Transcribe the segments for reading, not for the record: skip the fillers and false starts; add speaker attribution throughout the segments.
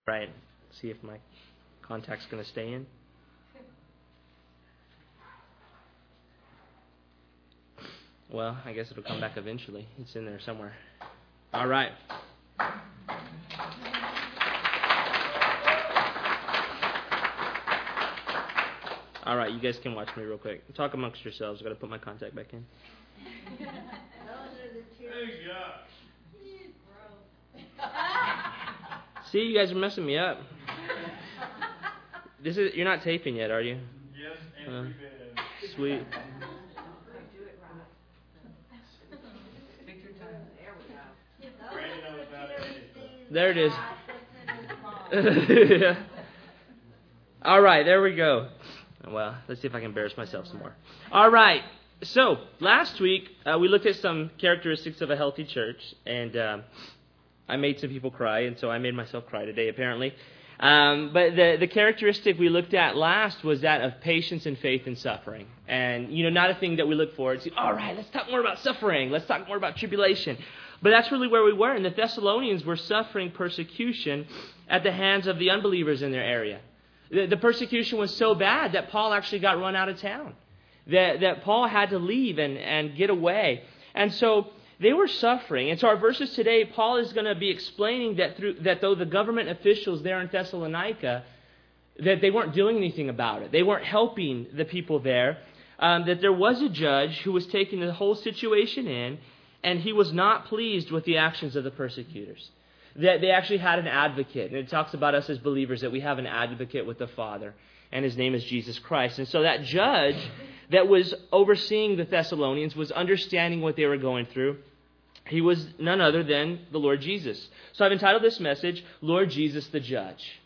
Speaker 1: Right. See if my contact's going to stay in. Well, I guess it'll come back eventually. It's in there somewhere. All right. All right, you guys can watch me real quick. Talk amongst yourselves. I've got to put my contact back in. See, you guys are messing me up. You're not taping yet, are you?
Speaker 2: Yes, and
Speaker 1: sweet. There it is. Yeah. All right, there we go. Well, let's see if I can embarrass myself some more. All right. So, last week, we looked at some characteristics of a healthy church, and I made some people cry, and so I made myself cry today, apparently. But the characteristic we looked at last was that of patience and faith in suffering. And, not a thing that we look forward to. All right, let's talk more about suffering. Let's talk more about tribulation. But that's really where we were. And the Thessalonians were suffering persecution at the hands of the unbelievers in their area. The persecution was so bad that Paul actually got run out of town. That Paul had to leave and get away. And so they were suffering. And so our verses today, Paul is going to be explaining that though the government officials there in Thessalonica, that they weren't doing anything about it. They weren't helping the people there. That there was a judge who was taking the whole situation in, and he was not pleased with the actions of the persecutors. That they actually had an advocate. And it talks about us as believers that we have an advocate with the Father. And his name is Jesus Christ. And so that judge that was overseeing the Thessalonians was understanding what they were going through. He was none other than the Lord Jesus. So I've entitled this message, Lord Jesus the Judge.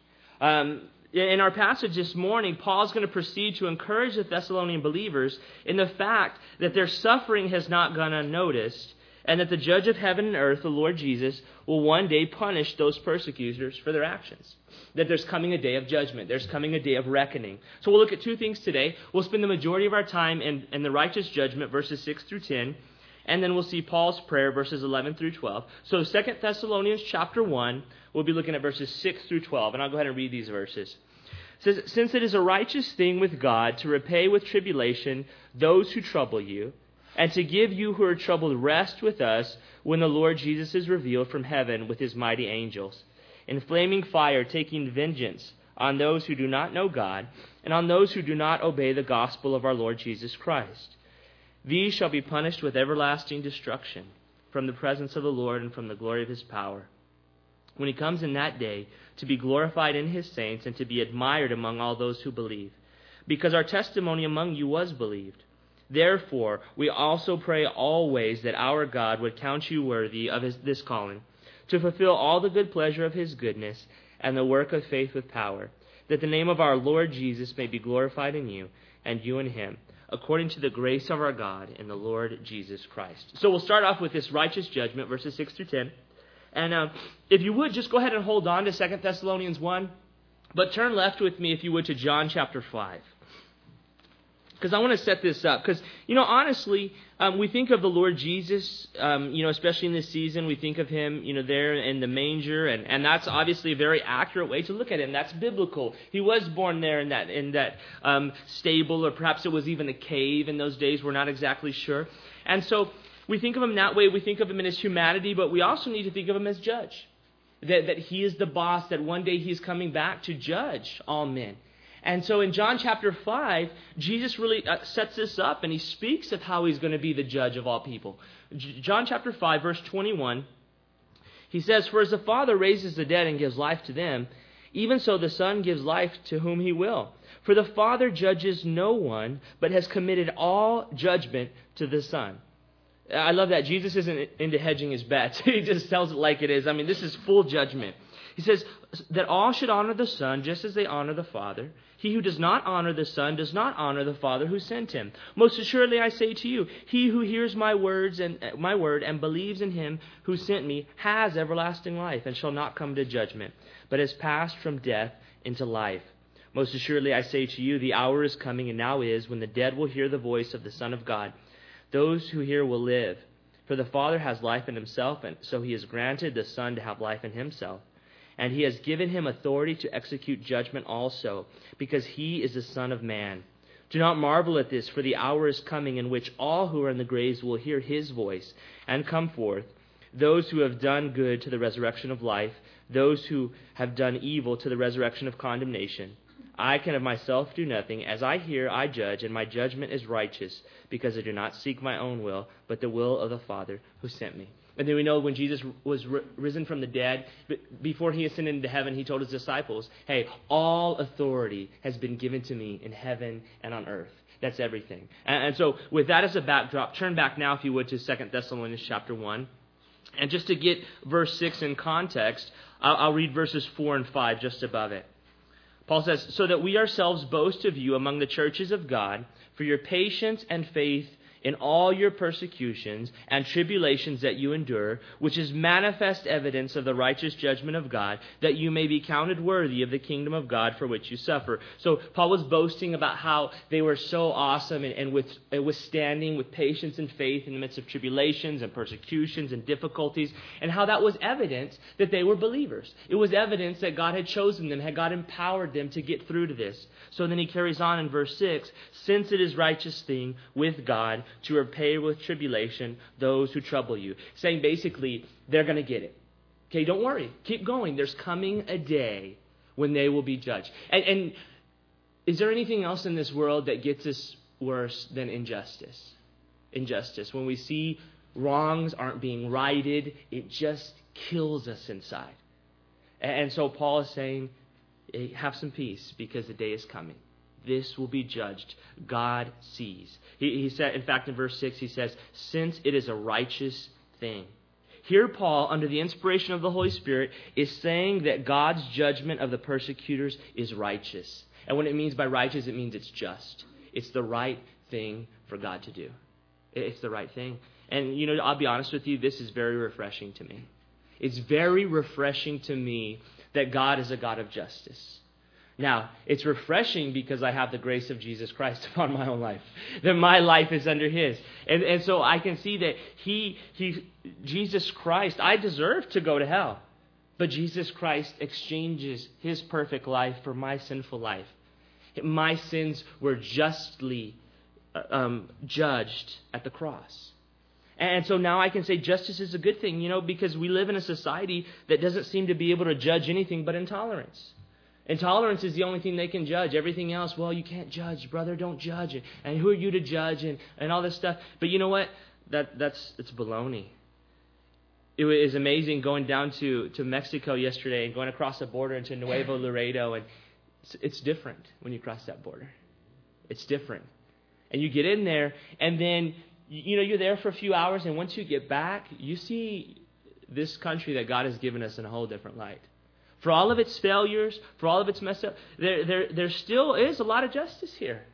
Speaker 1: In our passage this morning, Paul's going to proceed to encourage the Thessalonian believers in the fact that their suffering has not gone unnoticed, and that the judge of heaven and earth, the Lord Jesus, will one day punish those persecutors for their actions. That there's coming a day of judgment. There's coming a day of reckoning. So we'll look at two things today. We'll spend the majority of our time in the righteous judgment, verses 6 through 10. And then we'll see Paul's prayer, verses 11 through 12. So 2 Thessalonians chapter 1, we'll be looking at verses 6 through 12. And I'll go ahead and read these verses. It says, "Since it is a righteous thing with God to repay with tribulation those who trouble you, and to give you who are troubled rest with us when the Lord Jesus is revealed from heaven with his mighty angels, in flaming fire, taking vengeance on those who do not know God, and on those who do not obey the gospel of our Lord Jesus Christ. These shall be punished with everlasting destruction from the presence of the Lord and from the glory of his power, when he comes in that day to be glorified in his saints and to be admired among all those who believe, because our testimony among you was believed. Therefore, we also pray always that our God would count you worthy of this calling, to fulfill all the good pleasure of his goodness and the work of faith with power, that the name of our Lord Jesus may be glorified in you and you in him, according to the grace of our God and the Lord Jesus Christ." So we'll start off with this righteous judgment, verses 6 through 10. And if you would, just go ahead and hold on to 2 Thessalonians 1, but turn left with me, if you would, to John chapter 5. Because I want to set this up. Because, honestly, we think of the Lord Jesus, especially in this season, we think of him, there in the manger. And that's obviously a very accurate way to look at him. That's biblical. He was born there in that stable, or perhaps it was even a cave in those days. We're not exactly sure. And so we think of him that way. We think of him in his humanity, but we also need to think of him as judge. That he is the boss, that one day he's coming back to judge all men. And so in John chapter 5, Jesus really sets this up, and he speaks of how he's going to be the judge of all people. John chapter 5, verse 21, he says, "For as the Father raises the dead and gives life to them, even so the Son gives life to whom he will. For the Father judges no one, but has committed all judgment to the Son." I love that. Jesus isn't into hedging his bets. He just tells it like it is. I mean, this is full judgment. He says that all should honor the Son just as they honor the Father. He who does not honor the Son does not honor the Father who sent him. Most assuredly I say to you, he who hears my word and believes in him who sent me has everlasting life and shall not come to judgment, but has passed from death into life. Most assuredly I say to you, the hour is coming and now is when the dead will hear the voice of the Son of God. Those who hear will live. For the Father has life in himself, and so he has granted the Son to have life in himself. and he has given him authority to execute judgment also, because he is the Son of Man. Do not marvel at this, for the hour is coming in which all who are in the graves will hear his voice and come forth, those who have done good to the resurrection of life, those who have done evil to the resurrection of condemnation. I can of myself do nothing. As I hear, I judge, and my judgment is righteous, because I do not seek my own will, but the will of the Father who sent me. And then we know when Jesus was risen from the dead, before he ascended into heaven, he told his disciples, hey, all authority has been given to me in heaven and on earth. That's everything. And so with that as a backdrop, turn back now, if you would, to 2 Thessalonians chapter 1. And just to get verse 6 in context, I'll read verses 4 and 5 just above it. Paul says, so that we ourselves boast of you among the churches of God for your patience and faith in all your persecutions and tribulations that you endure, which is manifest evidence of the righteous judgment of God, that you may be counted worthy of the kingdom of God for which you suffer. So Paul was boasting about how they were so awesome and withstanding with patience and faith in the midst of tribulations and persecutions and difficulties, and how that was evidence that they were believers. It was evidence that God had chosen them, had God empowered them to get through to this. So then he carries on in verse 6, since it is righteous thing with God to repay with tribulation those who trouble you. Saying basically, they're going to get it. Okay, don't worry. Keep going. There's coming a day when they will be judged. And is there anything else in this world that gets us worse than injustice? Injustice. When we see wrongs aren't being righted, it just kills us inside. And so Paul is saying, hey, have some peace because the day is coming. This will be judged. God sees. He said, in fact, in verse 6, he says, since it is a righteous thing. Here, Paul, under the inspiration of the Holy Spirit, is saying that God's judgment of the persecutors is righteous. And what it means by righteous, it means it's just. It's the right thing for God to do. It's the right thing. And, I'll be honest with you, this is very refreshing to me. It's very refreshing to me that God is a God of justice. Now, it's refreshing because I have the grace of Jesus Christ upon my own life, that my life is under His. And so I can see that Jesus Christ, I deserve to go to hell, but Jesus Christ exchanges His perfect life for my sinful life. My sins were justly judged at the cross. And so now I can say justice is a good thing, because we live in a society that doesn't seem to be able to judge anything but intolerance. Intolerance is the only thing they can judge. Everything else, well, you can't judge, brother, don't judge. And who are you to judge and all this stuff? But you know what? It's baloney. It was amazing going down to Mexico yesterday and going across the border into Nuevo Laredo. And it's different when you cross that border. It's different. And you get in there and then, you're there for a few hours. And once you get back, you see this country that God has given us in a whole different light. For all of its failures, for all of its mess up, there still is a lot of justice here.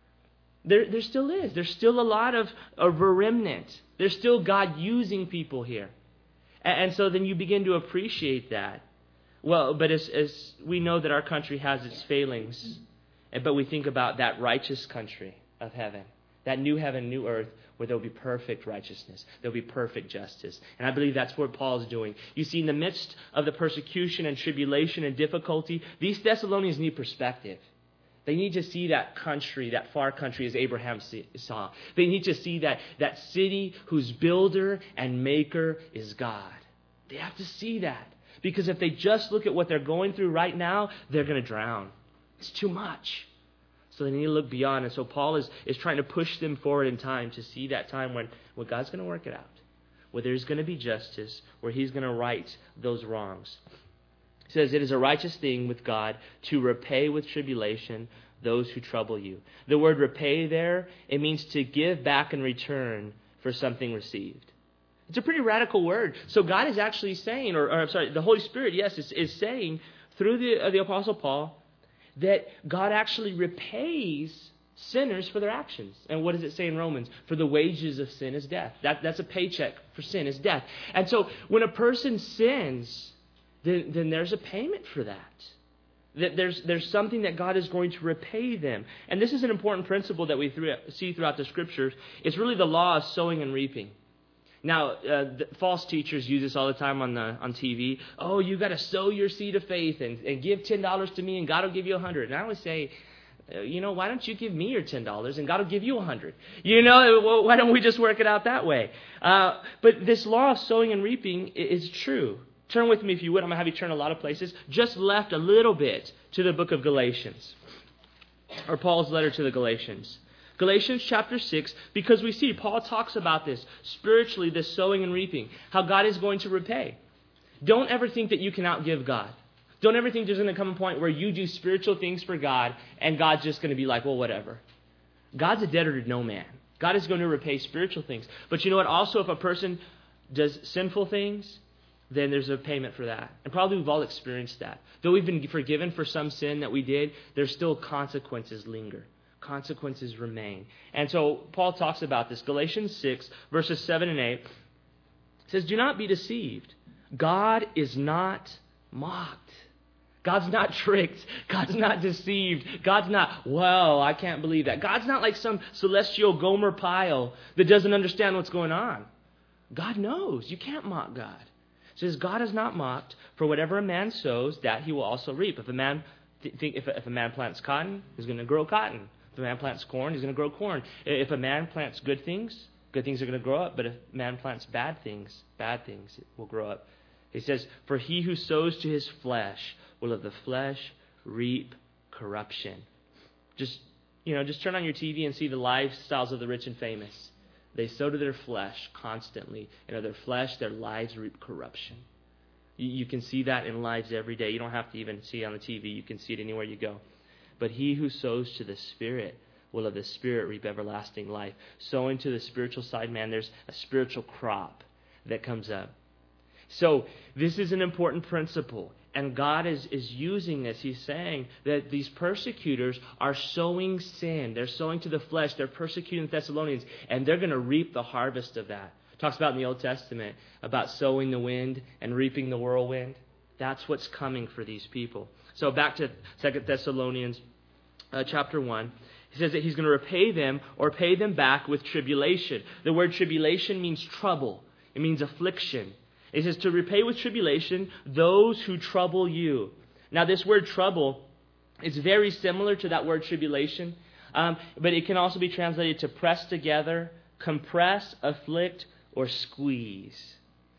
Speaker 1: There still is. There's still a lot of a remnant. There's still God using people here. And so then you begin to appreciate that. Well, but as we know that our country has its failings, but we think about that righteous country of heaven, that new heaven, new earth, where there will be perfect righteousness. There will be perfect justice. And I believe that's what Paul is doing. You see, in the midst of the persecution and tribulation and difficulty, these Thessalonians need perspective. They need to see that country, that far country as Abraham saw. They need to see that city whose builder and maker is God. They have to see that. Because if they just look at what they're going through right now, they're going to drown. It's too much. So they need to look beyond. And so Paul is trying to push them forward in time to see that time when God's going to work it out. Where there's going to be justice. Where He's going to right those wrongs. He says, it is a righteous thing with God to repay with tribulation those who trouble you. The word repay there, it means to give back in return for something received. It's a pretty radical word. So God is actually saying, the Holy Spirit, yes, is saying through the Apostle Paul, that God actually repays sinners for their actions. And what does it say in Romans? For the wages of sin is death. That's a paycheck for sin, is death. And so when a person sins, then there's a payment for that. That there's something that God is going to repay them. And this is an important principle that we see throughout the Scriptures. It's really the law of sowing and reaping. Now, false teachers use this all the time on TV. Oh, you got to sow your seed of faith and give $10 to me, and God will give you $100. And I always say, why don't you give me your $10 and God will give you $100? Why don't we just work it out that way? But this law of sowing and reaping is true. Turn with me if you would. I'm going to have you turn a lot of places. Just left a little bit to the book of Galatians, or Paul's letter to the Galatians. Galatians chapter 6, because we see Paul talks about this spiritually, this sowing and reaping, how God is going to repay. Don't ever think that you can outgive God. Don't ever think there's going to come a point where you do spiritual things for God and God's just going to be like, well, whatever. God's a debtor to no man. God is going to repay spiritual things. But you know what? Also, if a person does sinful things, then there's a payment for that. And probably we've all experienced that. Though we've been forgiven for some sin that we did, there's still consequences linger. Consequences remain. And so Paul talks about this. Galatians 6, verses 7 and 8 says, do not be deceived. God is not mocked. God's not tricked. God's not deceived. God's not, well, I can't believe that. God's not like some celestial Gomer Pyle that doesn't understand what's going on. God knows. You can't mock God. It says, God is not mocked, for whatever a man sows, that he will also reap. If a man if a man plants cotton, he's going to grow cotton. If a man plants corn, he's going to grow corn. If a man plants good things are going to grow up. But if a man plants bad things will grow up. He says, for he who sows to his flesh will of the flesh reap corruption. Just turn on your TV and see the lifestyles of the rich and famous. They sow to their flesh constantly. And of their flesh, their lives reap corruption. You can see that in lives every day. You don't have to even see it on the TV. You can see it anywhere you go. But he who sows to the Spirit will of the Spirit reap everlasting life. Sowing to the spiritual side, man, there's a spiritual crop that comes up. So this is an important principle. And God is using this. He's saying that these persecutors are sowing sin. They're sowing to the flesh. They're persecuting the Thessalonians. And they're going to reap the harvest of that. It talks about in the Old Testament about sowing the wind and reaping the whirlwind. That's what's coming for these people. So back to 2 Thessalonians chapter 1. He says that he's going to repay them or pay them back with tribulation. The word tribulation means trouble. It means affliction. It says to repay with tribulation those who trouble you. Now this word trouble is very similar to that word tribulation, but it can also be translated to press together, compress, afflict, or squeeze.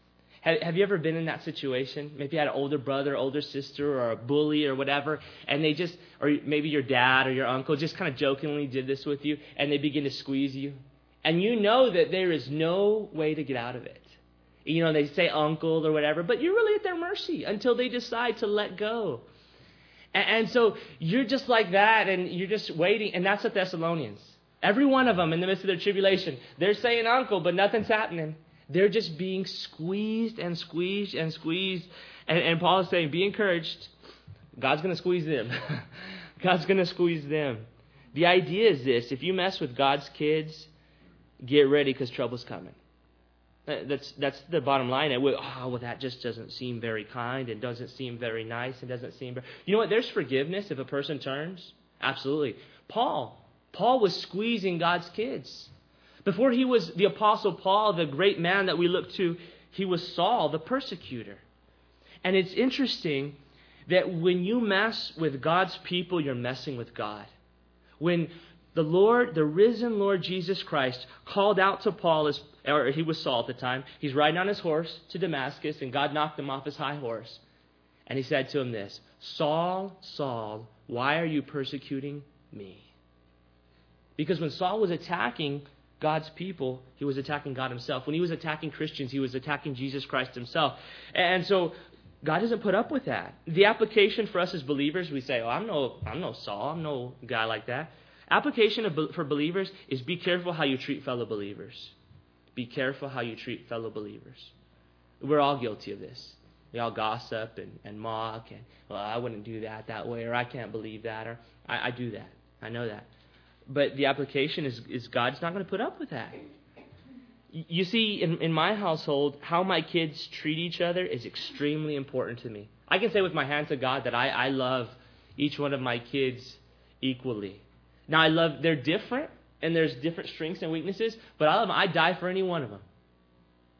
Speaker 1: Have you ever been in that situation? Maybe you had an older brother, older sister, or a bully or whatever, and they just, or maybe your dad or your uncle just kind of jokingly did this with you, and they begin to squeeze you. And you know that there is no way to get out of it. They say uncle or whatever, but you're really at their mercy until they decide to let go. And so you're just like that, and you're just waiting, and that's the Thessalonians. Every one of them in the midst of their tribulation, they're saying uncle, but nothing's happening. They're just being squeezed and squeezed and squeezed. And Paul is saying, be encouraged. God's going to squeeze them. God's going to squeeze them. The idea is this. If you mess with God's kids, get ready because trouble's coming. That's the bottom line. That just doesn't seem very kind and doesn't seem very nice and doesn't seem very... You know what? There's forgiveness if a person turns. Absolutely. Paul was squeezing God's kids. Before he was the Apostle Paul, the great man that we look to, he was Saul, the persecutor. And it's interesting that when you mess with God's people, you're messing with God. When the risen Lord Jesus Christ called out to Paul, or he was Saul at the time, he's riding on his horse to Damascus, and God knocked him off his high horse. And he said to him this, Saul, Saul, why are you persecuting me? Because when Saul was attacking God's people, he was attacking God himself. When he was attacking Christians, he was attacking Jesus Christ himself. And so God doesn't put up with that. The application for us as believers, we say, I'm no Saul, I'm no guy like that. Application for believers is be careful how you treat fellow believers. Be careful how you treat fellow believers. We're all guilty of this. We all gossip and mock and, I wouldn't do that way, or I can't believe that, or I do that. I know that. But the application is God's not going to put up with that. You see, in my household, how my kids treat each other is extremely important to me. I can say with my hand to God that I love each one of my kids equally. Now, they're different, and there's different strengths and weaknesses, but I love them. I die for any one of them.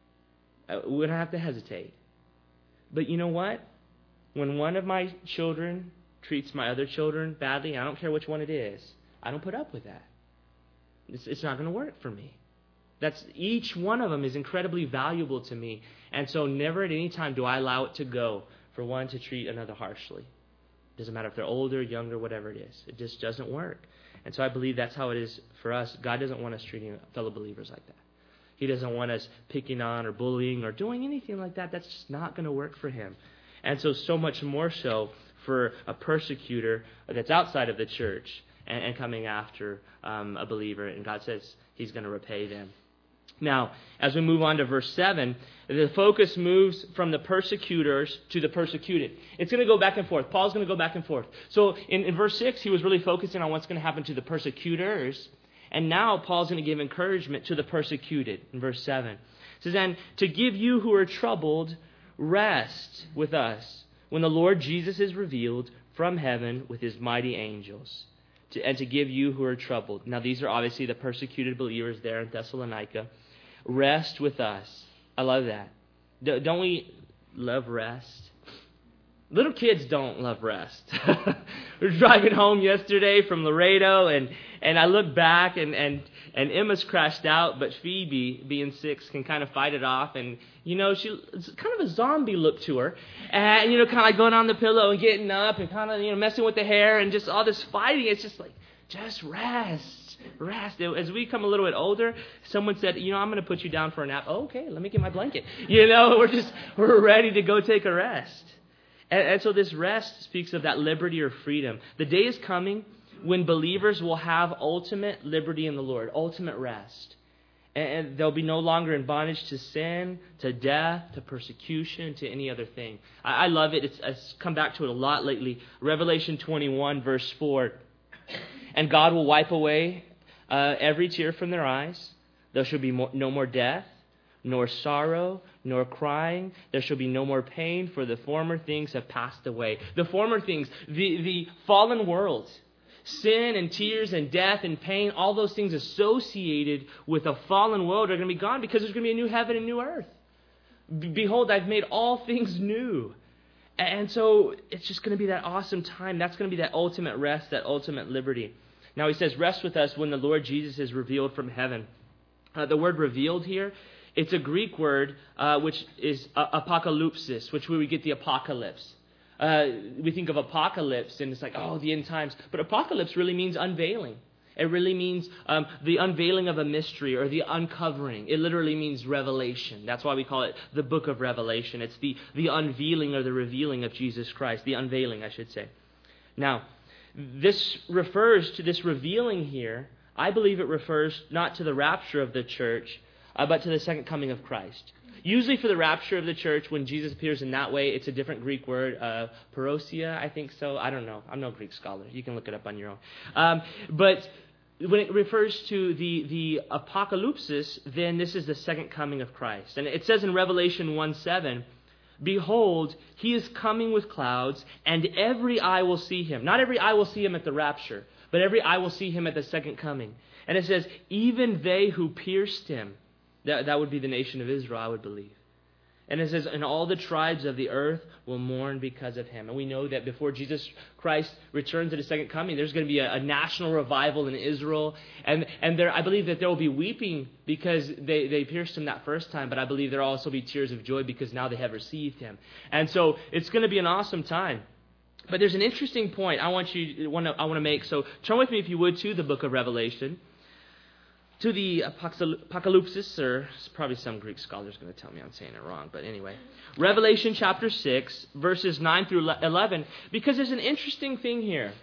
Speaker 1: we don't have to hesitate. But you know what? When one of my children treats my other children badly, I don't care which one it is, I don't put up with that. It's not going to work for me. Each one of them is incredibly valuable to me. And so never at any time do I allow it to go for one to treat another harshly. Doesn't matter if they're older, younger, whatever it is. It just doesn't work. And so I believe that's how it is for us. God doesn't want us treating fellow believers like that. He doesn't want us picking on or bullying or doing anything like that. That's just not going to work for Him. And so much more so for a persecutor that's outside of the church and coming after a believer. And God says He's going to repay them. Now, as we move on to verse 7, the focus moves from the persecutors to the persecuted. It's going to go back and forth. Paul's going to go back and forth. So in verse 6, he was really focusing on what's going to happen to the persecutors. And now Paul's going to give encouragement to the persecuted in verse 7. It says, and to give you who are troubled rest with us when the Lord Jesus is revealed from heaven with His mighty angels. And to give you who are troubled. Now these are obviously the persecuted believers there in Thessalonica. Rest with us. I love that. Don't we love rest? Little kids don't love rest. We were driving home yesterday from Laredo, and I look back, and Emma's crashed out, but Phoebe, being 6, can kind of fight it off. And, it's kind of a zombie look to her. And, kind of like going on the pillow and getting up and kind of, messing with the hair and just all this fighting. It's just like, just rest. As we become a little bit older, someone said, I'm going to put you down for a nap. Oh, okay, let me get my blanket. We're ready to go take a rest. And so this rest speaks of that liberty or freedom. The day is coming when believers will have ultimate liberty in the Lord, ultimate rest. And they'll be no longer in bondage to sin, to death, to persecution, to any other thing. I love it. I've come back to it a lot lately. Revelation 21, verse 4. And God will wipe away every tear from their eyes. There shall be no more death, nor sorrow, nor crying. There shall be no more pain, for the former things have passed away. The former things, the fallen world, sin and tears and death and pain, all those things associated with a fallen world are going to be gone because there's going to be a new heaven and new earth. Behold, I've made all things new. And so it's just going to be that awesome time. That's going to be that ultimate rest, that ultimate liberty. Now he says, rest with us when the Lord Jesus is revealed from heaven. The word revealed here, it's a Greek word which is apocalypsis, which we get the apocalypse. We think of apocalypse and it's like, the end times. But apocalypse really means unveiling. It really means the unveiling of a mystery or the uncovering. It literally means revelation. That's why we call it the book of Revelation. It's the unveiling or the revealing of Jesus Christ. The unveiling, I should say. Now, this refers to this revealing here. I believe it refers not to the rapture of the church, but to the second coming of Christ. Usually for the rapture of the church, when Jesus appears in that way, it's a different Greek word, parousia, I think so. I don't know. I'm no Greek scholar. You can look it up on your own. But when it refers to the apocalypsis, then this is the second coming of Christ. And it says in Revelation 1:7, behold, He is coming with clouds, and every eye will see Him. Not every eye will see Him at the rapture, but every eye will see Him at the second coming. And it says, even they who pierced Him. That would be the nation of Israel, I would believe. And it says, and all the tribes of the earth will mourn because of Him. And we know that before Jesus Christ returns at His second coming, there's going to be a national revival in Israel. And I believe that there will be weeping because they pierced Him that first time. But I believe there will also be tears of joy because now they have received Him. And so it's going to be an awesome time. But there's an interesting point I want to make. So turn with me, if you would, to the book of Revelation. To the apocalypsis, or probably some Greek scholars going to tell me I'm saying it wrong, but anyway. Revelation chapter 6, verses 9 through 11, because there's an interesting thing here.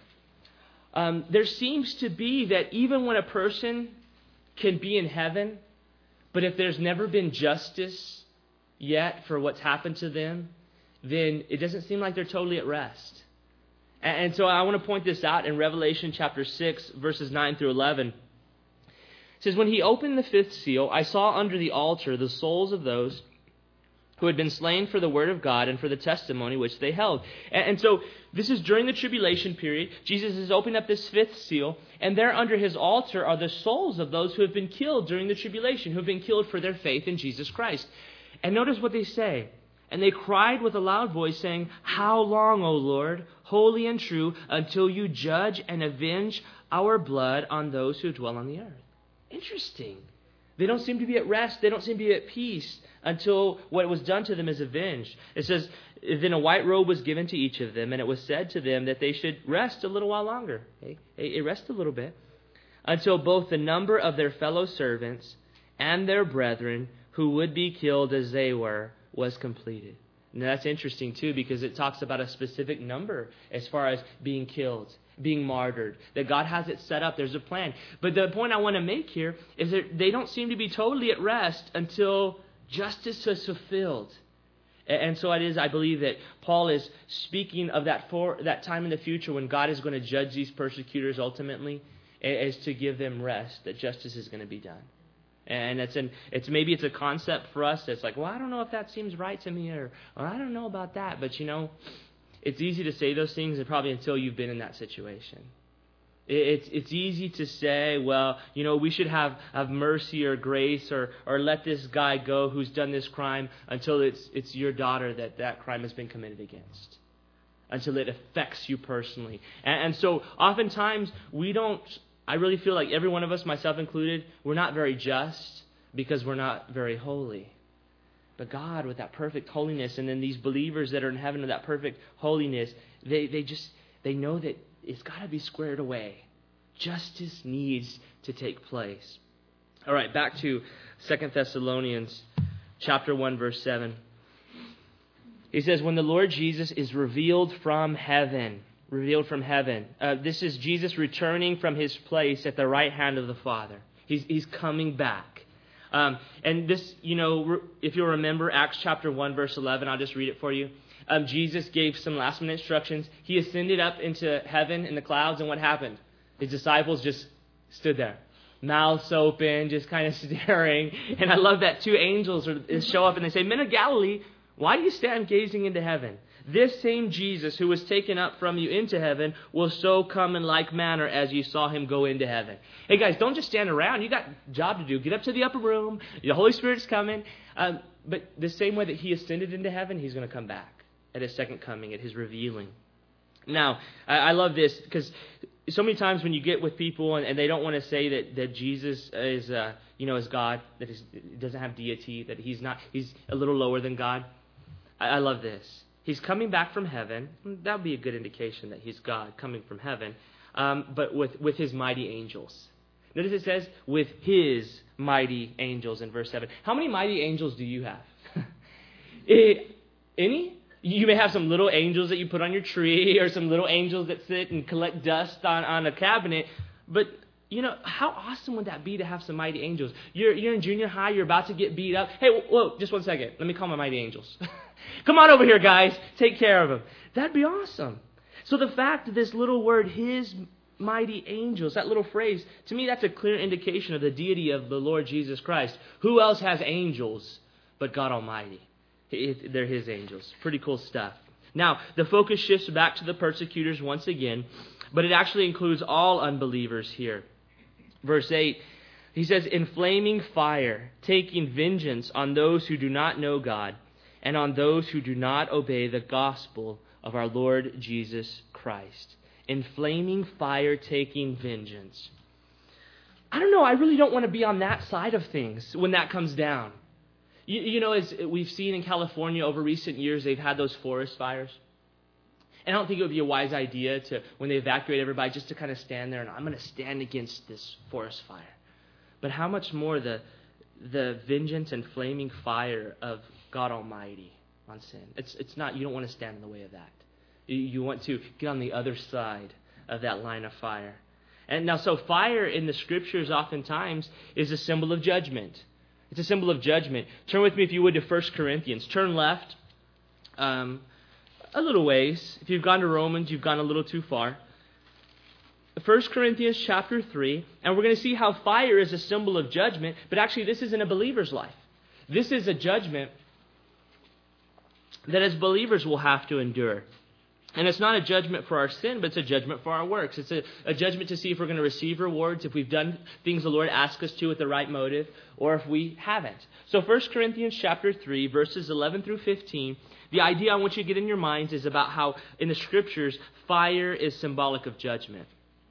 Speaker 1: There seems to be that even when a person can be in heaven, but if there's never been justice yet for what's happened to them, then it doesn't seem like they're totally at rest. And so I want to point this out in Revelation chapter 6, verses 9 through 11. It says, when He opened the fifth seal, I saw under the altar the souls of those who had been slain for the word of God and for the testimony which they held. And so this is during the tribulation period. Jesus has opened up this fifth seal, and there under His altar are the souls of those who have been killed during the tribulation, who have been killed for their faith in Jesus Christ. And notice what they say. And they cried with a loud voice, saying, "How long, O Lord, holy and true, until you judge and avenge our blood on those who dwell on the earth?" Interesting. They don't seem to be at rest. They don't seem to be at peace until what was done to them is avenged. It says, "Then a white robe was given to each of them, and it was said to them that they should rest a little while longer." Hey, rest a little bit. "Until both the number of their fellow servants and their brethren who would be killed as they were was completed." And that's interesting too, because it talks about a specific number as far as being killed, being martyred, that God has it set up. There's a plan. But the point I want to make here is that they don't seem to be totally at rest until justice is fulfilled. And so it is, I believe, that Paul is speaking of that time in the future when God is going to judge these persecutors ultimately, is to give them rest, that justice is going to be done. And maybe it's a concept for us that's like, well, I don't know if that seems right to me, or I don't know about that. But it's easy to say those things, and probably until you've been in that situation. It's easy to say, well, we should have mercy or grace, or let this guy go who's done this crime until it's your daughter that crime has been committed against, until it affects you personally. And so oftentimes I really feel like every one of us, myself included, we're not very just because we're not very holy. But God, with that perfect holiness, and then these believers that are in heaven with that perfect holiness, they know that it's got to be squared away. Justice needs to take place. All right, back to 2 Thessalonians chapter 1, verse 7. He says, "When the Lord Jesus is revealed from heaven." This is Jesus returning from his place at the right hand of the Father. He's coming back. And this, if you'll remember Acts chapter 1, verse 11, I'll just read it for you. Jesus gave some last minute instructions. He ascended up into heaven in the clouds, and what happened? His disciples just stood there, mouths open, just kind of staring. And I love that two angels show up and they say, "Men of Galilee, why do you stand gazing into heaven? This same Jesus who was taken up from you into heaven will so come in like manner as you saw him go into heaven." Hey guys, don't just stand around. You got a job to do. Get up to the upper room. The Holy Spirit's coming. But the same way that he ascended into heaven, he's going to come back at his second coming, at his revealing. Now, I love this because so many times when you get with people and they don't want to say that Jesus is, is God, that he doesn't have deity, that he's a little lower than God. I love this. He's coming back from heaven. That would be a good indication that he's God coming from heaven, but with his mighty angels. Notice it says, with his mighty angels in verse 7. How many mighty angels do you have? Any? You may have some little angels that you put on your tree, or some little angels that sit and collect dust on a cabinet. But, how awesome would that be to have some mighty angels? You're in junior high, you're about to get beat up. Hey, whoa, just 1 second. Let me call my mighty angels. Come on over here, guys. Take care of them. That'd be awesome. So the fact that this little word, his mighty angels, that little phrase, to me that's a clear indication of the deity of the Lord Jesus Christ. Who else has angels but God Almighty? They're his angels. Pretty cool stuff. Now, the focus shifts back to the persecutors once again, but it actually includes all unbelievers here. Verse 8, he says, "In flaming fire, taking vengeance on those who do not know God, and on those who do not obey the gospel of our Lord Jesus Christ." In flaming fire, taking vengeance. I don't know, I really don't want to be on that side of things when that comes down. As we've seen in California over recent years, they've had those forest fires. And I don't think it would be a wise idea to, when they evacuate everybody, just to kind of stand there and I'm going to stand against this forest fire. But how much more the vengeance and flaming fire of God Almighty on sin. It's not, you don't want to stand in the way of that. You want to get on the other side of that line of fire. And now, so fire in the Scriptures oftentimes is a symbol of judgment. It's a symbol of judgment. Turn with me, if you would, to 1 Corinthians. Turn left a little ways. If you've gone to Romans, you've gone a little too far. 1 Corinthians chapter 3, and we're going to see how fire is a symbol of judgment, but actually this isn't a believer's life. This is a judgment that as believers will have to endure. And it's not a judgment for our sin, but it's a judgment for our works. It's a judgment to see if we're going to receive rewards, if we've done things the Lord asks us to with the right motive, or if we haven't. So 1 Corinthians chapter 3, verses 11 through 15, the idea I want you to get in your minds is about how in the Scriptures, fire is symbolic of judgment.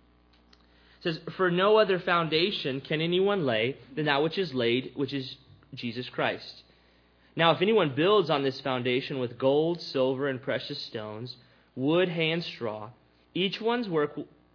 Speaker 1: It says, "For no other foundation can anyone lay than that which is laid, which is Jesus Christ. Now if anyone builds on this foundation with gold, silver, and precious stones, wood, hay, and straw, each one's work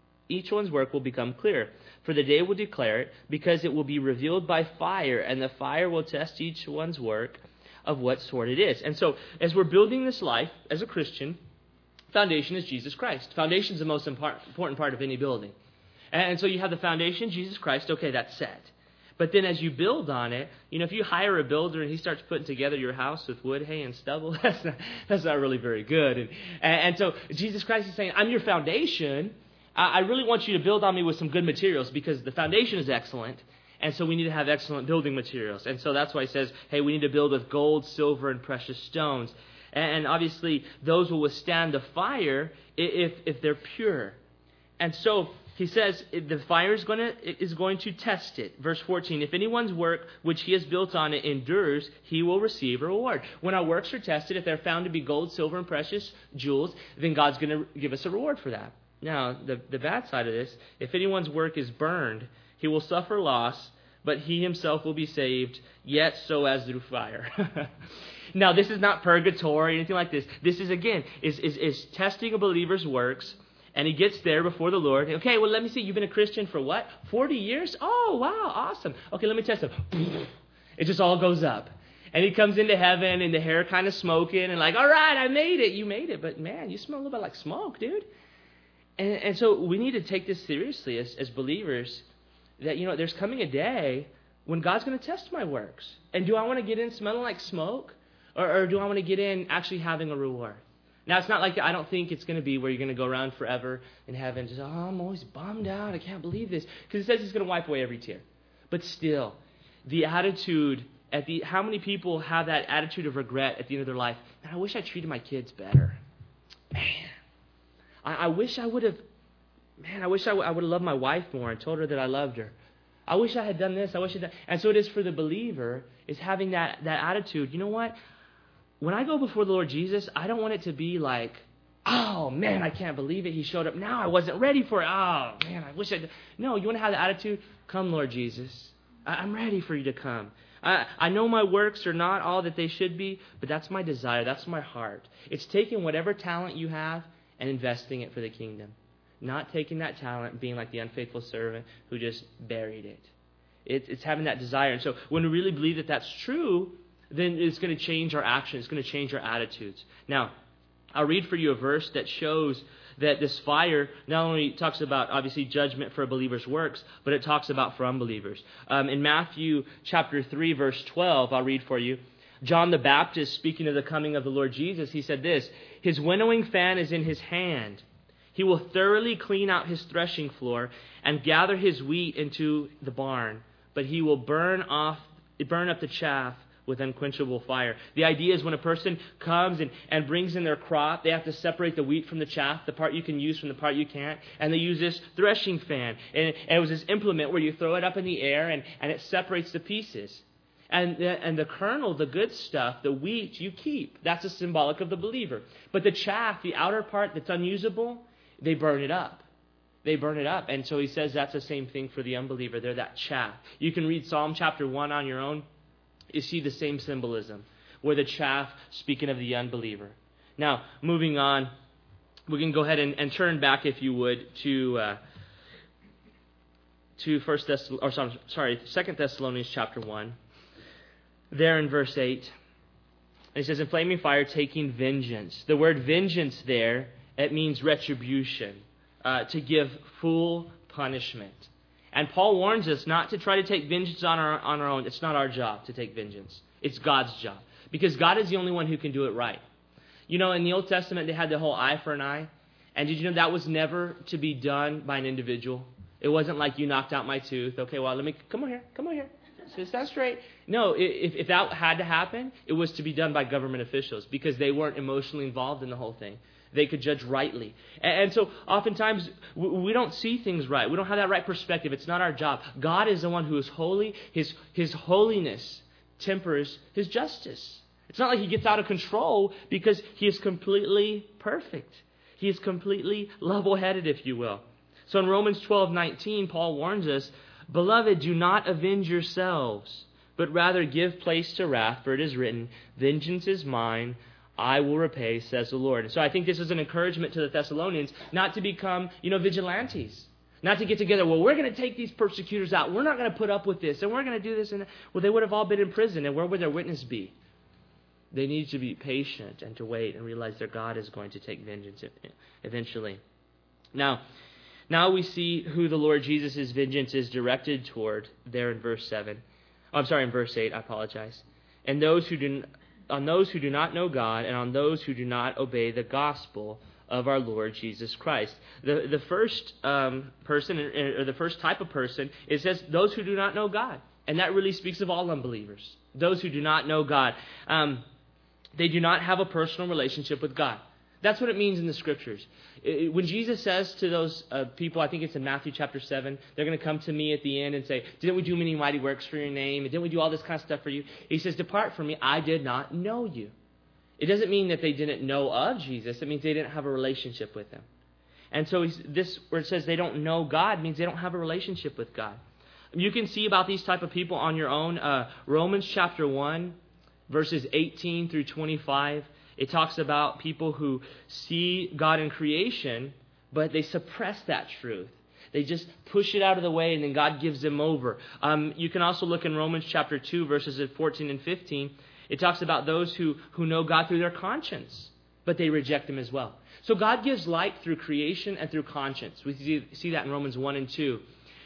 Speaker 1: will become clear, for the day will declare it, because it will be revealed by fire, and the fire will test each one's work of what sort it is." And so, as we're building this life as a Christian, foundation is Jesus Christ. Foundation is the most important part of any building. And so you have the foundation, Jesus Christ, okay, that's set. But then as you build on it, if you hire a builder and he starts putting together your house with wood, hay, and stubble, that's not really very good. And so Jesus Christ is saying, I'm your foundation. I really want you to build on me with some good materials because the foundation is excellent. And so we need to have excellent building materials. And so that's why he says, hey, we need to build with gold, silver, and precious stones. And obviously those will withstand the fire if they're pure. And so he says the fire is going to test it. Verse 14, if anyone's work which he has built on it endures, he will receive a reward. When our works are tested, if they're found to be gold, silver, and precious jewels, then God's going to give us a reward for that. Now, the bad side of this, if anyone's work is burned, he will suffer loss, but he himself will be saved, yet so as through fire. Now, this is not purgatory or anything like this. This is, again, is testing a believer's works. And he gets there before the Lord. Okay, well, let me see. You've been a Christian for what? 40 years? Oh, wow, awesome. Okay, let me test him. It just all goes up. And he comes into heaven, and the hair kind of smoking, and like, all right, I made it. You made it. But, man, you smell a little bit like smoke, dude. And so we need to take this seriously as believers, that, there's coming a day when God's going to test my works. And do I want to get in smelling like smoke? Or do I want to get in actually having a reward? Now, it's not like I don't think it's going to be where you're going to go around forever in heaven. Just, I'm always bummed out. I can't believe this. Because it says He's going to wipe away every tear. But still, the attitude, how many people have that attitude of regret at the end of their life? Man, I wish I treated my kids better. Man, I wish I would have loved my wife more and told her that I loved her. I wish I had done this. I wish I had done. And so it is for the believer, is having that attitude. You know what? When I go before the Lord Jesus, I don't want it to be like, oh, man, I can't believe it. He showed up. Now I wasn't ready for it. Oh, man, I wish I did. No, you want to have the attitude, come, Lord Jesus. I'm ready for you to come. I know my works are not all that they should be, but that's my desire. That's my heart. It's taking whatever talent you have and investing it for the kingdom. Not taking that talent and being like the unfaithful servant who just buried it. It's having that desire. And so when we really believe that that's true, then it's going to change our actions. It's going to change our attitudes. Now, I'll read for you a verse that shows that this fire not only talks about, obviously, judgment for a believer's works, but it talks about for unbelievers. In Matthew chapter 3, verse 12, I'll read for you. John the Baptist, speaking of the coming of the Lord Jesus, he said this, "His winnowing fan is in his hand. He will thoroughly clean out his threshing floor and gather his wheat into the barn, but he will burn up the chaff with unquenchable fire." The idea is when a person comes and brings in their crop, they have to separate the wheat from the chaff, the part you can use from the part you can't, and they use this threshing fan. And it was this implement where you throw it up in the air and it separates the pieces. And the kernel, the good stuff, the wheat, you keep. That's a symbolic of the believer. But the chaff, the outer part that's unusable, they burn it up. They burn it up. And so he says that's the same thing for the unbeliever. They're that chaff. You can read Psalm chapter 1 on your own. You see the same symbolism, where the chaff, speaking of the unbeliever. Now, moving on, we can go ahead and turn back, if you would, to 2 Thessalonians chapter 1. There in verse 8, it says, "In flaming fire, taking vengeance." The word vengeance there, it means retribution, to give full punishment. And Paul warns us not to try to take vengeance on our own. It's not our job to take vengeance. It's God's job. Because God is the only one who can do it right. In the Old Testament, they had the whole eye for an eye. And did you know that was never to be done by an individual? It wasn't like you knocked out my tooth. Okay, well, come on here. Sit that straight. No, if that had to happen, it was to be done by government officials because they weren't emotionally involved in the whole thing. they could judge rightly. And so oftentimes we don't see things right. We don't have that right perspective. It's not our job. God is the one who is holy. His holiness tempers His justice. It's not like He gets out of control because He is completely perfect. He is completely level-headed, if you will. So in Romans 12:19, Paul warns us, "Beloved, do not avenge yourselves, but rather give place to wrath, for it is written, 'Vengeance is mine, I will repay,' says the Lord." And so I think this is an encouragement to the Thessalonians not to become, vigilantes. Not to get together, well, we're going to take these persecutors out. We're not going to put up with this, and we're going to do this. And well, they would have all been in prison, and where would their witness be? They need to be patient and to wait and realize their God is going to take vengeance eventually. Now we see who the Lord Jesus' vengeance is directed toward there in verse 7. In verse 8, I apologize. And on those who do not know God, and on those who do not obey the gospel of our Lord Jesus Christ. The first person, or the first type of person, it says those who do not know God. And that really speaks of all unbelievers. Those who do not know God. They do not have a personal relationship with God. That's what it means in the Scriptures. When Jesus says to those people, I think it's in Matthew chapter 7, they're going to come to me at the end and say, "Didn't we do many mighty works for your name? And didn't we do all this kind of stuff for you?" He says, "Depart from me, I did not know you." It doesn't mean that they didn't know of Jesus. It means they didn't have a relationship with Him. And so this, where it says they don't know God, means they don't have a relationship with God. You can see about these type of people on your own. Romans chapter 1, verses 18 through 25. It talks about people who see God in creation, but they suppress that truth. They just push it out of the way, and then God gives them over. You can also look in Romans chapter 2, verses 14 and 15. It talks about those who know God through their conscience, but they reject Him as well. So God gives light through creation and through conscience. We see that in Romans 1 and 2.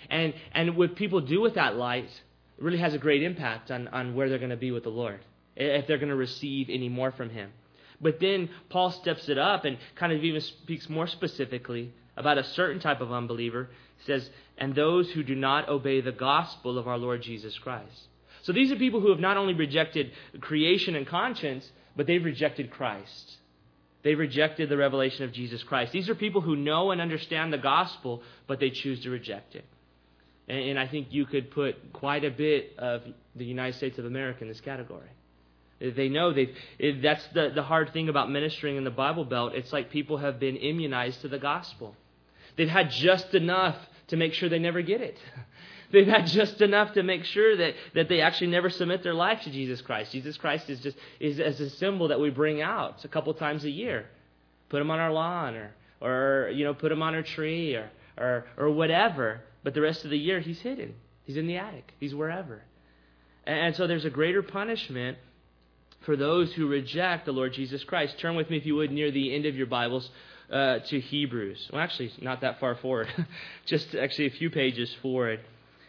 Speaker 1: And what people do with that light really has a great impact on where they're going to be with the Lord, if they're going to receive any more from Him. But then Paul steps it up and kind of even speaks more specifically about a certain type of unbeliever. He says, "And those who do not obey the gospel of our Lord Jesus Christ." So these are people who have not only rejected creation and conscience, but they've rejected Christ. They've rejected the revelation of Jesus Christ. These are people who know and understand the gospel, but they choose to reject it. And I think you could put quite a bit of the United States of America in this category. They know that's the hard thing about ministering in the Bible Belt. It's like people have been immunized to the gospel. They've had just enough to make sure they never get it. They've had just enough to make sure that they actually never submit their life to Jesus Christ. Jesus Christ is as a symbol that we bring out a couple times a year. Put Him on our lawn, or put Him on our tree, or whatever. But the rest of the year He's hidden. He's in the attic. He's wherever. And so there's a greater punishment for those who reject the Lord Jesus Christ. Turn with me, if you would, near the end of your Bibles to Hebrews. Well, actually, not that far forward. Just actually a few pages forward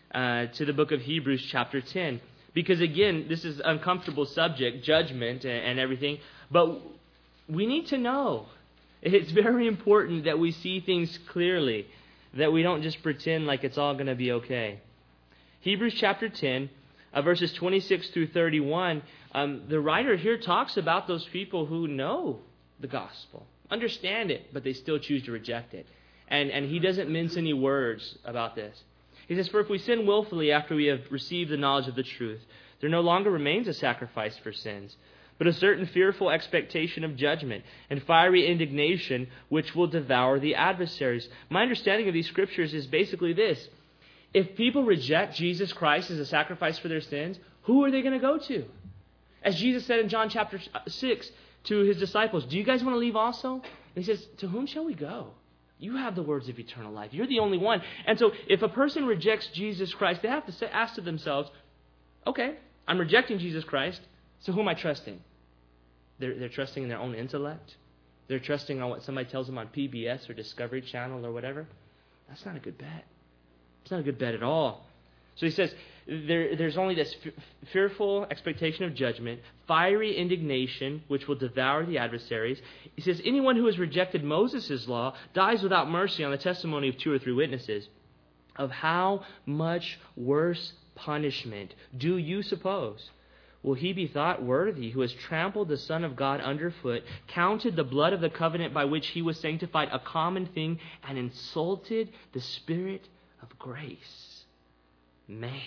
Speaker 1: to the book of Hebrews chapter 10. Because again, this is an uncomfortable subject, judgment and everything. But we need to know. It's very important that we see things clearly, that we don't just pretend like it's all going to be okay. Hebrews chapter 10, verses 26 through 31, the writer here talks about those people who know the gospel, understand it, but they still choose to reject it. And he doesn't mince any words about this. He says, "For if we sin willfully after we have received the knowledge of the truth, there no longer remains a sacrifice for sins, but a certain fearful expectation of judgment and fiery indignation which will devour the adversaries." My understanding of these scriptures is basically this. If people reject Jesus Christ as a sacrifice for their sins, who are they going to go to? As Jesus said in John chapter 6 to His disciples, "Do you guys want to leave also?" And He says, "To whom shall we go? You have the words of eternal life. You're the only one." And so if a person rejects Jesus Christ, they have to ask to themselves, okay, I'm rejecting Jesus Christ, so who am I trusting? They're trusting in their own intellect. They're trusting on what somebody tells them on PBS or Discovery Channel or whatever. That's not a good bet. It's not a good bet at all. So he says there's only this fearful expectation of judgment, fiery indignation, which will devour the adversaries. He says anyone who has rejected Moses' law dies without mercy on the testimony of 2 or 3 witnesses. Of how much worse punishment do you suppose will he be thought worthy who has trampled the Son of God underfoot, counted the blood of the covenant by which he was sanctified a common thing, and insulted the Spirit of grace? Man.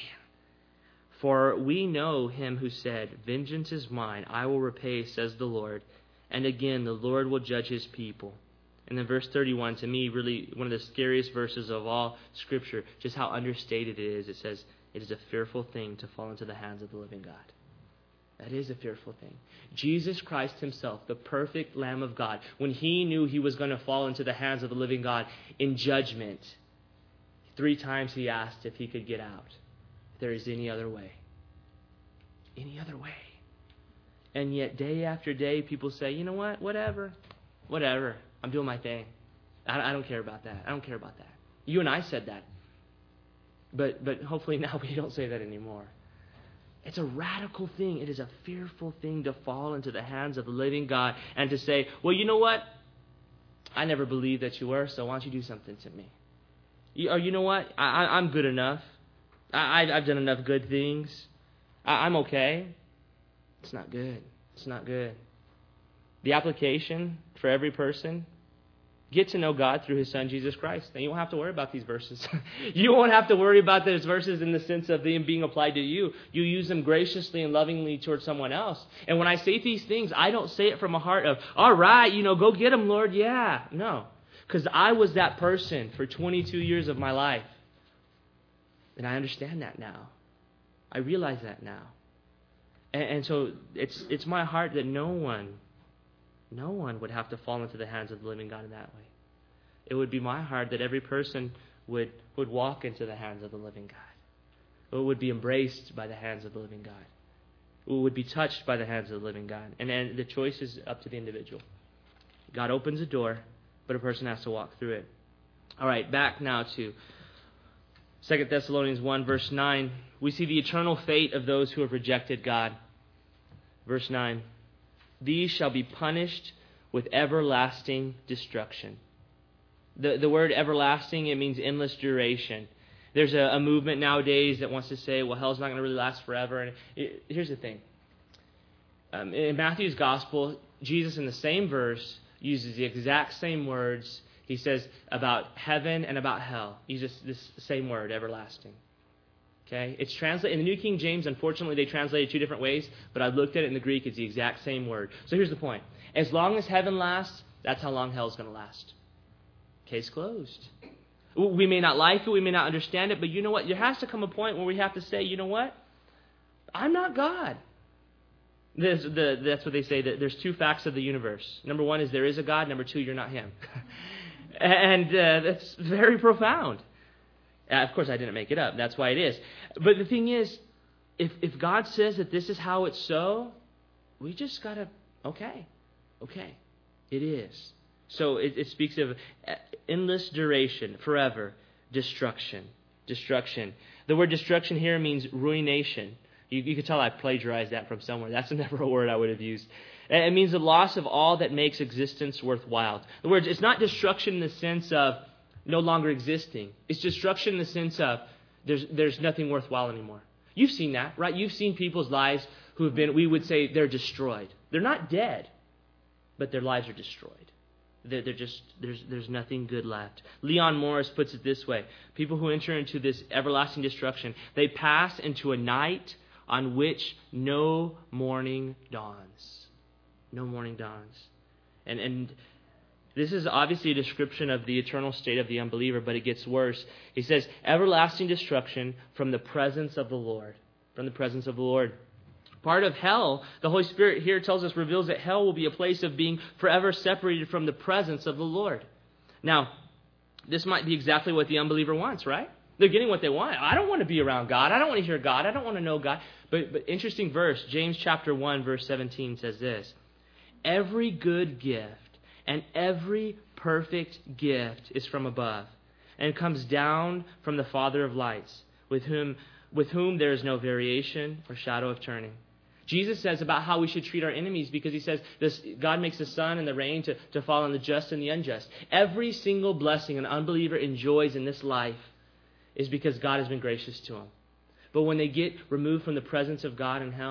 Speaker 1: For we know him who said, vengeance is mine, I will repay, says the Lord. And again, the Lord will judge his people. And then verse 31, to me, really one of the scariest verses of all Scripture, just how understated it is. It says, it is a fearful thing to fall into the hands of the living God. That is a fearful thing. Jesus Christ himself, the perfect Lamb of God, when he knew he was going to fall into the hands of the living God in judgment, 3 times he asked if he could get out. If there is any other way. Any other way. And yet day after day people say, you know what, whatever. I'm doing my thing. I don't care about that. I don't care about that. You and I said that. But hopefully now we don't say that anymore. It's a radical thing. It is a fearful thing to fall into the hands of the living God and to say, well, you know what? I never believed that you were, so why don't you do something to me? Or you know what? I'm good enough. I've done enough good things. I'm okay. It's not good. It's not good. The application for every person, get to know God through his Son, Jesus Christ. And you won't have to worry about these verses. You won't have to worry about those verses in the sense of them being applied to you. You use them graciously and lovingly towards someone else. And when I say these things, I don't say it from a heart of, all right, go get them, Lord. Yeah. No. Because I was that person for 22 years of my life. And I understand that now. I realize that now. And so it's my heart that no one would have to fall into the hands of the living God in that way. It would be my heart that every person would walk into the hands of the living God. It would be embraced by the hands of the living God. It would be touched by the hands of the living God. And the choice is up to the individual. God opens a door, but a person has to walk through it. All right, back now to 2 Thessalonians 1, verse 9. We see the eternal fate of those who have rejected God. Verse 9. These shall be punished with everlasting destruction. The word everlasting, it means endless duration. There's a movement nowadays that wants to say, well, hell's not going to really last forever. And here's the thing. In Matthew's gospel, Jesus in the same verse uses the exact same words. He says about heaven and about hell. He uses this same word, everlasting. Okay, it's translated in the New King James. Unfortunately, they translate it 2 different ways, but I looked at it in the Greek. It's the exact same word. So here's the point: as long as heaven lasts, that's how long hell's going to last. Case closed. We may not like it, we may not understand it, but you know what? There has to come a point where we have to say, you know what? I'm not God. That's what they say. That there's 2 facts of the universe. Number 1 is there is a God. Number 2, you're not Him. And that's very profound. Of course, I didn't make it up. That's why it is. But the thing is, if God says that this is how it's so, we just got to, okay, it is. So it speaks of endless duration, forever, destruction. The word destruction here means ruination. You could tell I plagiarized that from somewhere. That's never a word I would have used. It means the loss of all that makes existence worthwhile. In other words, it's not destruction in the sense of no longer existing. It's destruction in the sense of there's nothing worthwhile anymore. You've seen that, right? You've seen people's lives who have been, we would say, they're destroyed. They're not dead, but their lives are destroyed. They're just, there's nothing good left. Leon Morris puts it this way: people who enter into this everlasting destruction, they pass into a night on which no morning dawns. No morning dawns. And this is obviously a description of the eternal state of the unbeliever, but it gets worse. He says, everlasting destruction from the presence of the Lord. From the presence of the Lord. Part of hell, the Holy Spirit here tells us, reveals that hell will be a place of being forever separated from the presence of the Lord. Now, this might be exactly what the unbeliever wants, right? They're getting what they want. I don't want to be around God. I don't want to hear God. I don't want to know God. But interesting verse, James chapter 1, verse 17 says this: every good gift and every perfect gift is from above, and comes down from the Father of lights, with whom there is no variation or shadow of turning. Jesus says about how we should treat our enemies, because he says God makes the sun and the rain to fall on the just and the unjust. Every single blessing an unbeliever enjoys in this life is because God has been gracious to them. But when they get removed from the presence of God in hell,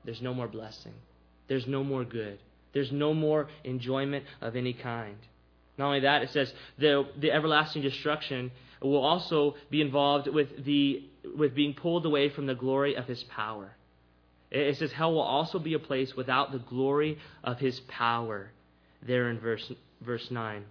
Speaker 1: there's no more blessing. There's no more good. There's no more enjoyment of any kind. Not only that, it says the everlasting destruction will also be involved with being pulled away from the glory of His power. It says hell will also be a place without the glory of His power, there in verse 9.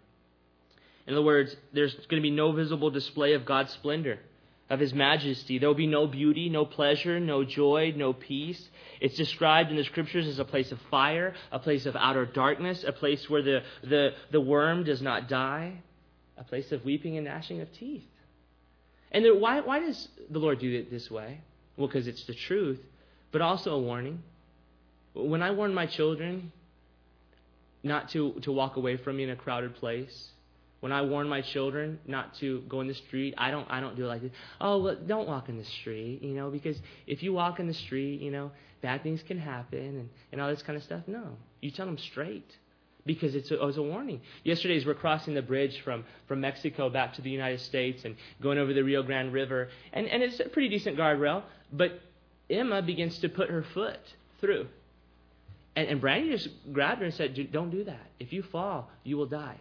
Speaker 1: In other words, there's going to be no visible display of God's splendor, of His majesty. There will be no beauty, no pleasure, no joy, no peace. It's described in the Scriptures as a place of fire, a place of outer darkness, a place where the worm does not die, a place of weeping and gnashing of teeth. And why does the Lord do it this way? Well, because it's the truth, but also a warning. When I warn my children not to walk away from me in a crowded place, when I warn my children not to go in the street, I don't do it like this. Oh, well, don't walk in the street, because if you walk in the street, bad things can happen and all this kind of stuff. No, you tell them straight because it's a warning. Yesterday, as we're crossing the bridge from Mexico back to the United States and going over the Rio Grande River, and it's a pretty decent guardrail, but Emma begins to put her foot through. And Brandy just grabbed her and said, don't do that. If you fall, you will die.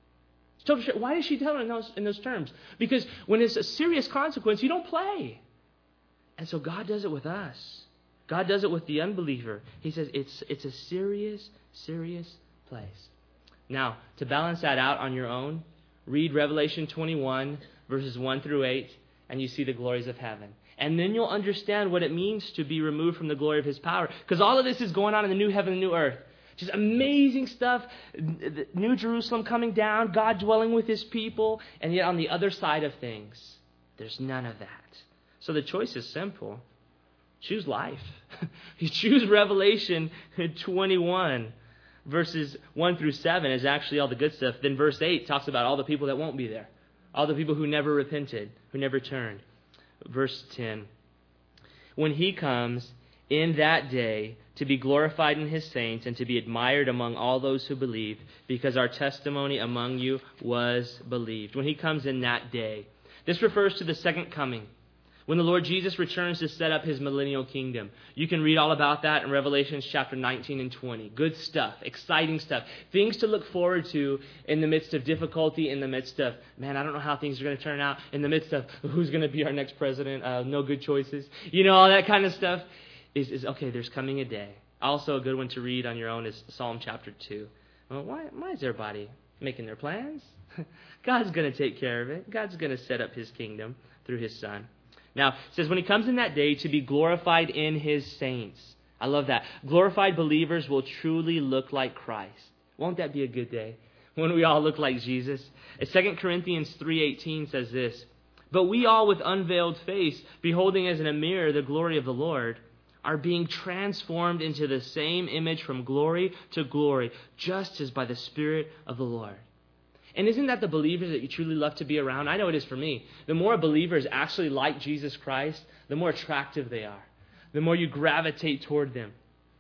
Speaker 1: So why did she tell her in those terms? Because when it's a serious consequence, you don't play. And so God does it with us. God does it with the unbeliever. He says it's a serious, serious place. Now, to balance that out on your own, read Revelation 21, verses 1 through 8, and you see the glories of heaven. And then you'll understand what it means to be removed from the glory of His power. Because all of this is going on in the new heaven and new earth. Just amazing stuff. The New Jerusalem coming down, God dwelling with His people, and yet on the other side of things, there's none of that. So the choice is simple. Choose life. You choose Revelation 21, verses 1 through 7 is actually all the good stuff. Then verse 8 talks about all the people that won't be there. All the people who never repented, who never turned. Verse 10. When He comes in that day to be glorified in His saints and to be admired among all those who believe, because our testimony among you was believed. When He comes in that day. This refers to the second coming, when the Lord Jesus returns to set up His millennial kingdom. You can read all about that in Revelation chapter 19 and 20. Good stuff, exciting stuff, things to look forward to in the midst of difficulty, in the midst of, man, I don't know how things are going to turn out, in the midst of who's going to be our next president, no good choices, all that kind of stuff. Is okay, there's coming a day. Also, a good one to read on your own is Psalm chapter 2. Well, why is everybody making their plans? God's going to take care of it. God's going to set up His kingdom through His Son. Now, it says, when He comes in that day to be glorified in His saints. I love that. Glorified believers will truly look like Christ. Won't that be a good day? When we all look like Jesus. 2 Corinthians 3:18 says this, but we all with unveiled face, beholding as in a mirror the glory of the Lord, are being transformed into the same image from glory to glory, just as by the Spirit of the Lord. And isn't that the believers that you truly love to be around? I know it is for me. The more a believer is actually like Jesus Christ, the more attractive they are. The more you gravitate toward them.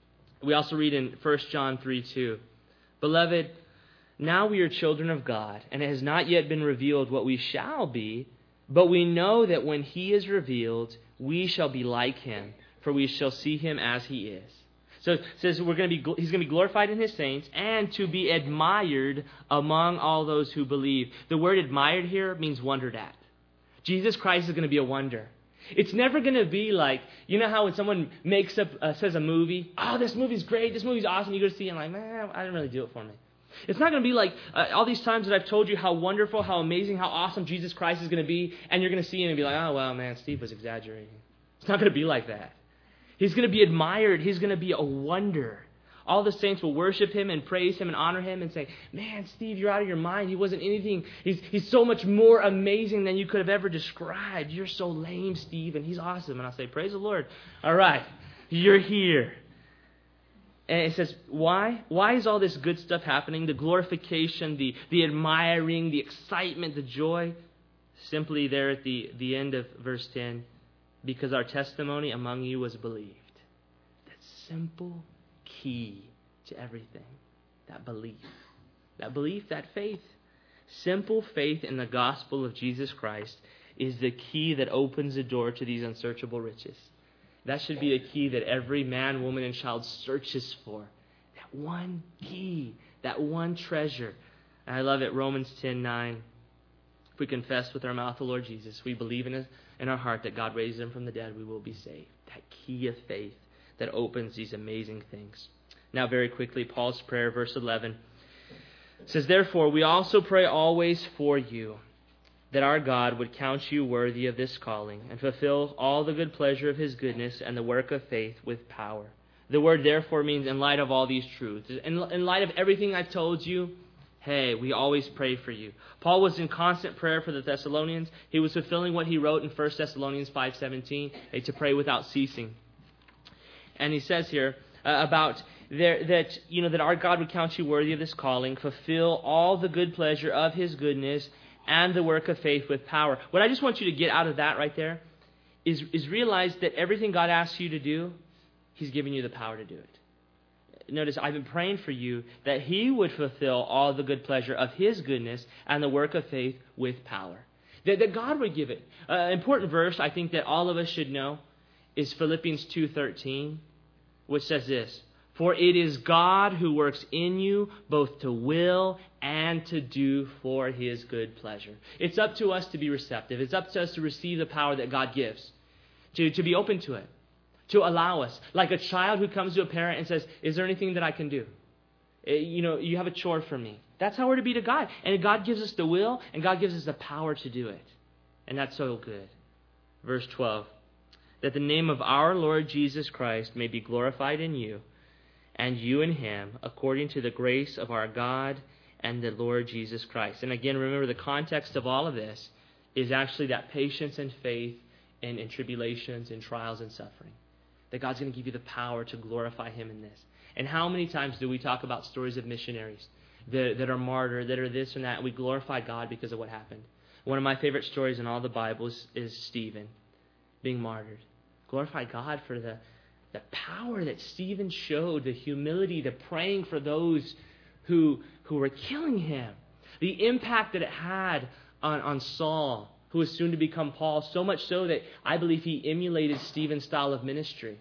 Speaker 1: We also read in 1 John 3:2, beloved, now we are children of God, and it has not yet been revealed what we shall be, but we know that when He is revealed, we shall be like Him, for we shall see Him as He is. So it says He's going to be glorified in His saints and to be admired among all those who believe. The word admired here means wondered at. Jesus Christ is going to be a wonder. It's never going to be like, how when someone says a movie, oh, this movie's great, this movie's awesome, you go to see it and like, man, I didn't really do it for me. It's not going to be like all these times that I've told you how wonderful, how amazing, how awesome Jesus Christ is going to be, and you're going to see Him and be like, oh, well, man, Steve was exaggerating. It's not going to be like that. He's going to be admired. He's going to be a wonder. All the saints will worship Him and praise Him and honor Him and say, man, Steve, you're out of your mind. He wasn't anything. He's so much more amazing than you could have ever described. You're so lame, Steve, and He's awesome. And I'll say, praise the Lord. All right, you're here. And it says, why? Why is all this good stuff happening? The glorification, the admiring, the excitement, the joy. Simply there at the end of verse 10, because our testimony among you was believed. That simple key to everything. That belief. That belief, that faith. Simple faith in the gospel of Jesus Christ is the key that opens the door to these unsearchable riches. That should be a key that every man, woman, and child searches for. That one key, that one treasure. And I love it, Romans 10:9. If we confess with our mouth the Lord Jesus, we believe in our heart that God raised him from the dead, we will be saved. That key of faith that opens these amazing things. Now, very quickly, Paul's prayer, verse 11, says, "Therefore, we also pray always for you, that our God would count you worthy of this calling, and fulfill all the good pleasure of his goodness and the work of faith with power." The word therefore means in light of all these truths. In light of everything I've told you, hey, we always pray for you. Paul was in constant prayer for the Thessalonians. He was fulfilling what he wrote in 1 Thessalonians 5:17, to pray without ceasing. And he says here about that our God would count you worthy of this calling, fulfill all the good pleasure of his goodness and the work of faith with power. What I just want you to get out of that right there is realize that everything God asks you to do, he's giving you the power to do it. Notice, I've been praying for you that he would fulfill all the good pleasure of his goodness and the work of faith with power. That God would give it. An important verse I think that all of us should know is Philippians 2:13, which says this, "For it is God who works in you both to will and to do for his good pleasure." It's up to us to be receptive. It's up to us to receive the power that God gives, to be open to it, to allow us. Like a child who comes to a parent and says, "Is there anything that I can do? You have a chore for me." That's how we're to be to God. And God gives us the will, and God gives us the power to do it. And that's so good. Verse 12, "That the name of our Lord Jesus Christ may be glorified in you, and you in him, according to the grace of our God and the Lord Jesus Christ." And again, remember, the context of all of this is actually that patience and faith in tribulations and trials and suffering. That God's going to give you the power to glorify him in this. And how many times do we talk about stories of missionaries that are martyred, that are this and that, and we glorify God because of what happened? One of my favorite stories in all the Bibles is Stephen being martyred. Glorify God for the power that Stephen showed, the humility, the praying for those who were killing him, the impact that it had on Saul, who was soon to become Paul, so much so that I believe he emulated Stephen's style of ministry,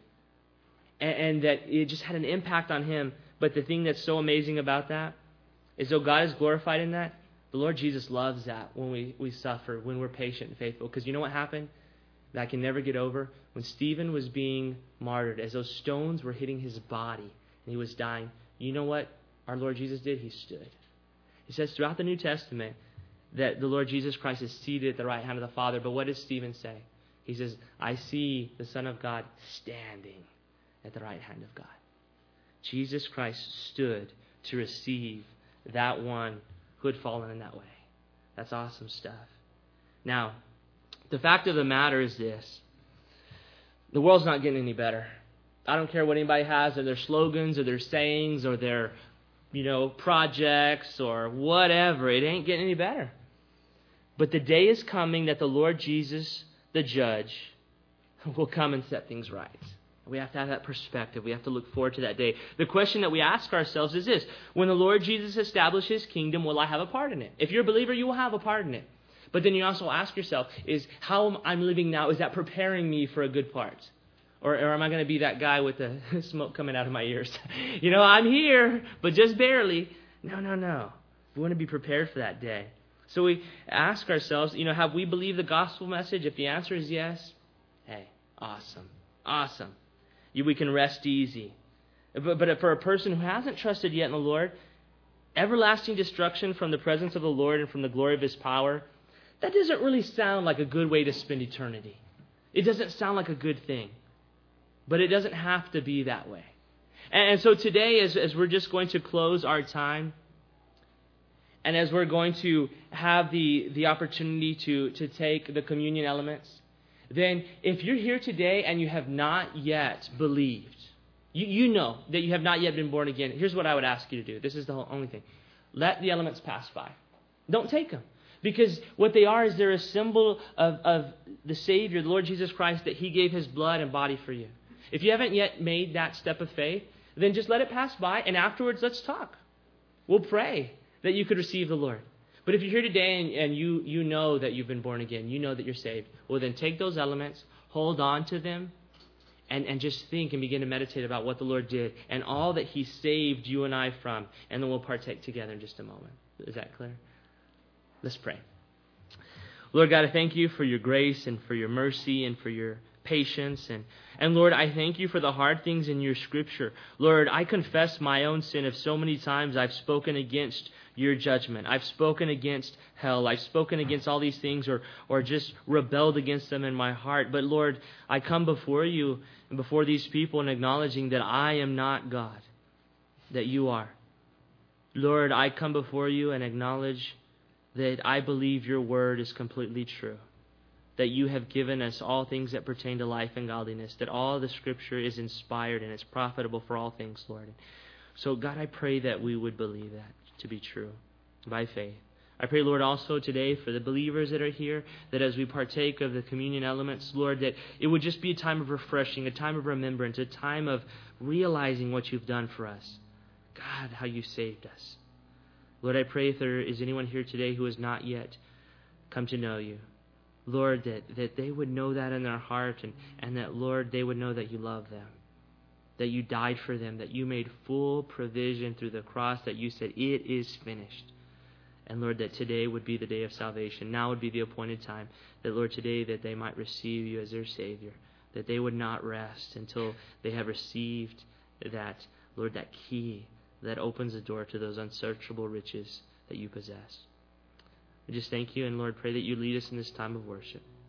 Speaker 1: and that it just had an impact on him. But the thing that's so amazing about that is, though God is glorified in that, the Lord Jesus loves that when we suffer, when we're patient and faithful. Because you know what happened that I can never get over? When Stephen was being martyred, as those stones were hitting his body and he was dying, you know what our Lord Jesus did? He stood. He says throughout the New Testament that the Lord Jesus Christ is seated at the right hand of the Father. But what does Stephen say? He says, "I see the Son of God standing at the right hand of God." Jesus Christ stood to receive that one who had fallen in that way. That's awesome stuff. Now, the fact of the matter is this. The world's not getting any better. I don't care what anybody has, or their slogans, or their sayings, or their, projects, or whatever. It ain't getting any better. But the day is coming that the Lord Jesus, the judge, will come and set things right. We have to have that perspective. We have to look forward to that day. The question that we ask ourselves is this: when the Lord Jesus establishes his kingdom, will I have a part in it? If you're a believer, you will have a part in it. But then you also ask yourself, is how I'm living now, is that preparing me for a good part? Or am I going to be that guy with the smoke coming out of my ears? I'm here, but just barely. No. We want to be prepared for that day. So we ask ourselves, have we believed the gospel message? If the answer is yes, hey, awesome. We can rest easy. But for a person who hasn't trusted yet in the Lord, everlasting destruction from the presence of the Lord and from the glory of his power, that doesn't really sound like a good way to spend eternity. It doesn't sound like a good thing. But it doesn't have to be that way. And so today, as we're just going to close our time, and as we're going to have the opportunity to take the communion elements, then if you're here today and you have not yet believed, you know that you have not yet been born again, here's what I would ask you to do. This is the only thing. Let the elements pass by. Don't take them. Because what they are is they're a symbol of the Savior, the Lord Jesus Christ, that he gave his blood and body for you. If you haven't yet made that step of faith, then just let it pass by, and afterwards let's talk. We'll pray that you could receive the Lord. But if you're here today and you know that you've been born again, you know that you're saved, well then take those elements, hold on to them, and just think and begin to meditate about what the Lord did and all that He saved you and I from. And then we'll partake together in just a moment. Is that clear? Let's pray. Lord God, I thank you for your grace and for your mercy and for your patience. And Lord, I thank you for the hard things in your Scripture. Lord, I confess my own sin of so many times I've spoken against your judgment. I've spoken against hell. I've spoken against all these things or just rebelled against them in my heart. But Lord, I come before you and before these people and acknowledging that I am not God, that you are. Lord, I come before you and acknowledge that I believe your word is completely true, that you have given us all things that pertain to life and godliness, that all the Scripture is inspired and it's profitable for all things, Lord. So, God, I pray that we would believe that to be true by faith. I pray, Lord, also today for the believers that are here, that as we partake of the communion elements, Lord, that it would just be a time of refreshing, a time of remembrance, a time of realizing what you've done for us. God, how you saved us. Lord, I pray if there is anyone here today who has not yet come to know you, Lord, that they would know that in their heart and that, Lord, they would know that you love them, that you died for them, that you made full provision through the cross, that you said, it is finished. And, Lord, that today would be the day of salvation. Now would be the appointed time, that, Lord, today that they might receive you as their Savior, that they would not rest until they have received that, Lord, that key that opens the door to those unsearchable riches that you possess. We just thank you, and Lord, pray that you lead us in this time of worship.